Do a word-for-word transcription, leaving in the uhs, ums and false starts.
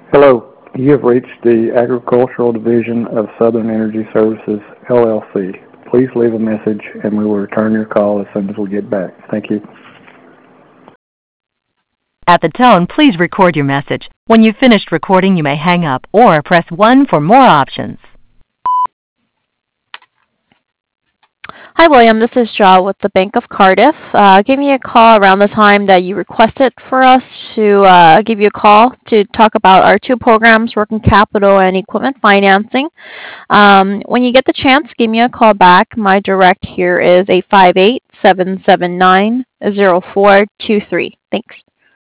Hello, you have reached the Agricultural Division of Southern Energy Services, L L C. Please leave a message and we will return your call as soon as we get back. Thank you. At the tone, please record your message. When you've finished recording, you may hang up or press one for more options. Hi, William. This is Shaw with the Bank of Cardiff. Uh, give me a call around the time that you requested for us to uh, give you a call to talk about our two programs, working capital and equipment financing. Um, when you get the chance, give me a call back. My direct here is eight five eight, seven seven nine, zero four two three. Thanks.